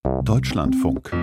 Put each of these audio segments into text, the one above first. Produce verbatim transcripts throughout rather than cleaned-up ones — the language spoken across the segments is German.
Deutschlandfunk.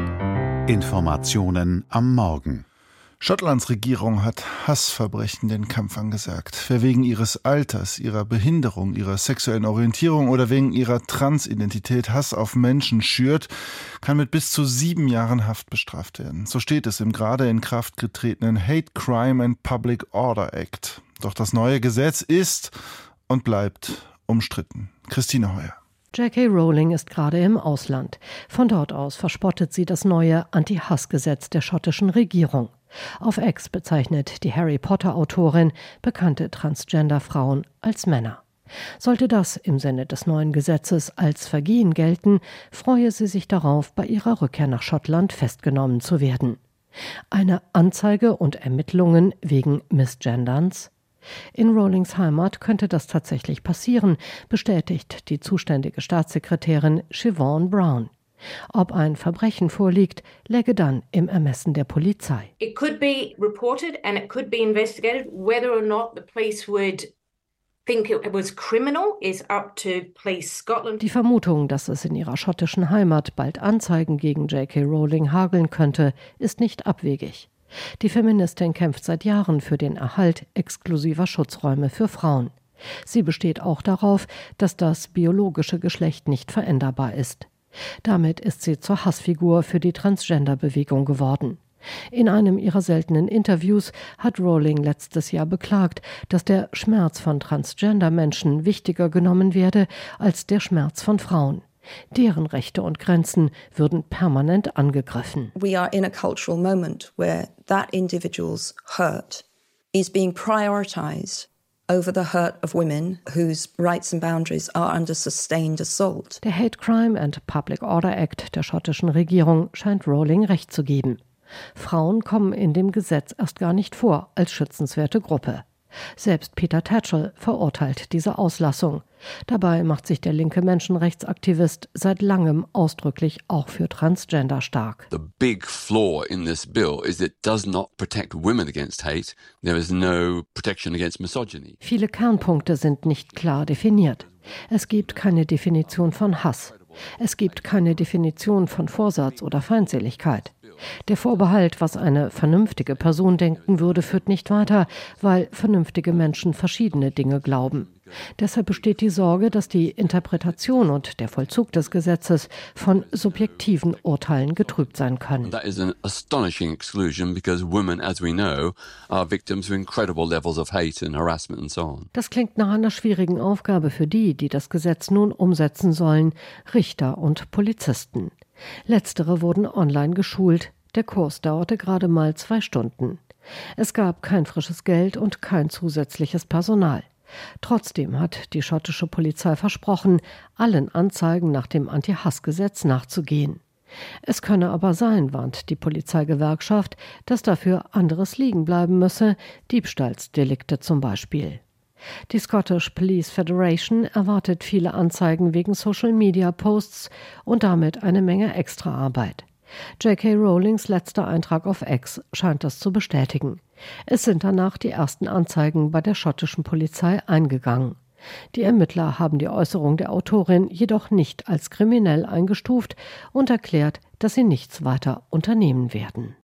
Informationen am Morgen. Schottlands Regierung hat Hassverbrechen den Kampf angesagt. Wer wegen ihres Alters, ihrer Behinderung, ihrer sexuellen Orientierung oder wegen ihrer Transidentität Hass auf Menschen schürt, kann mit bis zu sieben Jahren Haft bestraft werden. So steht es im gerade in Kraft getretenen Hate Crime and Public Order Act. Doch das neue Gesetz ist und bleibt umstritten. Christine Heuer. J K. Rowling ist gerade im Ausland. Von dort aus verspottet sie das neue Anti-Hass-Gesetz der schottischen Regierung. Auf X bezeichnet die Harry-Potter-Autorin bekannte Transgender-Frauen als Männer. Sollte das im Sinne des neuen Gesetzes als Vergehen gelten, freue sie sich darauf, bei ihrer Rückkehr nach Schottland festgenommen zu werden. Eine Anzeige und Ermittlungen wegen Missgenderns? In Rowlings Heimat könnte das tatsächlich passieren, bestätigt die zuständige Staatssekretärin Siobhan Brown. Ob ein Verbrechen vorliegt, läge dann im Ermessen der Polizei. It could be reported and it could be investigated. Whether or not the police would think it was criminal is up to Police Scotland. Die Vermutung, dass es in ihrer schottischen Heimat bald Anzeigen gegen J K. Rowling hageln könnte, ist nicht abwegig. Die Feministin kämpft seit Jahren für den Erhalt exklusiver Schutzräume für Frauen. Sie besteht auch darauf, dass das biologische Geschlecht nicht veränderbar ist. Damit ist sie zur Hassfigur für die Transgender-Bewegung geworden. In einem ihrer seltenen Interviews hat Rowling letztes Jahr beklagt, dass der Schmerz von Transgender-Menschen wichtiger genommen werde als der Schmerz von Frauen. Deren Rechte und Grenzen würden permanent angegriffen. We are in a cultural moment where that individual's hurt is being prioritized over the hurt of women whose rights and boundaries are under sustained assault. Der Hate Crime and Public Order Act der schottischen Regierung scheint Rowling recht zu geben. Frauen kommen in dem Gesetz erst gar nicht vor als schützenswerte Gruppe. Selbst Peter Tatchell verurteilt diese Auslassung. Dabei macht sich der linke Menschenrechtsaktivist seit langem ausdrücklich auch für Transgender stark. The big flaw in this bill is it does not protect women against hate. There is no protection against misogyny. Viele Kernpunkte sind nicht klar definiert. Es gibt keine Definition von Hass. Es gibt keine Definition von Vorsatz oder Feindseligkeit. Der Vorbehalt, was eine vernünftige Person denken würde, führt nicht weiter, weil vernünftige Menschen verschiedene Dinge glauben. Deshalb besteht die Sorge, dass die Interpretation und der Vollzug des Gesetzes von subjektiven Urteilen getrübt sein können. That is an astonishing exclusion because women, as we know, are victims of incredible levels of hate and harassment and so on. Das klingt nach einer schwierigen Aufgabe für die, die das Gesetz nun umsetzen sollen, Richter und Polizisten. Letztere wurden online geschult. Der Kurs dauerte gerade mal zwei Stunden. Es gab kein frisches Geld und kein zusätzliches Personal. Trotzdem hat die schottische Polizei versprochen, allen Anzeigen nach dem Anti-Hass-Gesetz nachzugehen. Es könne aber sein, warnt die Polizeigewerkschaft, dass dafür anderes liegen bleiben müsse, Diebstahlsdelikte zum Beispiel. Die Scottish Police Federation erwartet viele Anzeigen wegen Social-Media-Posts und damit eine Menge Extraarbeit. J K. Rowlings letzter Eintrag auf X scheint das zu bestätigen. Es sind danach die ersten Anzeigen bei der schottischen Polizei eingegangen. Die Ermittler haben die Äußerung der Autorin jedoch nicht als kriminell eingestuft und erklärt, dass sie nichts weiter unternehmen werden.